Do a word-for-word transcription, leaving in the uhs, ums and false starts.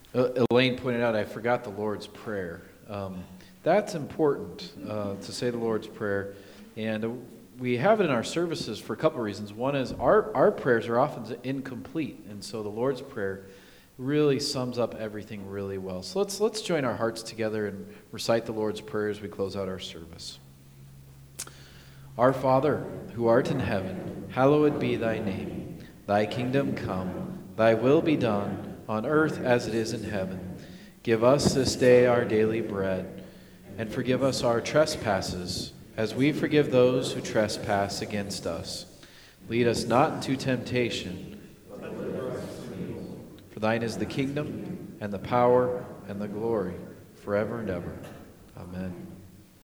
Uh, Elaine pointed out I forgot the Lord's Prayer. Um, that's important uh, to say the Lord's Prayer, and we have it in our services for a couple of reasons. One is our, our prayers are often incomplete, and so the Lord's Prayer really sums up everything really well. So let's let's join our hearts together and recite the Lord's Prayer as we close out our service. Our Father, who art in heaven, hallowed be thy name. Thy kingdom come, thy will be done, on earth as it is in heaven. Give us this day our daily bread, and forgive us our trespasses, as we forgive those who trespass against us. Lead us not into temptation, but deliver us from evil. For thine is the kingdom, and the power, and the glory, forever and ever. Amen.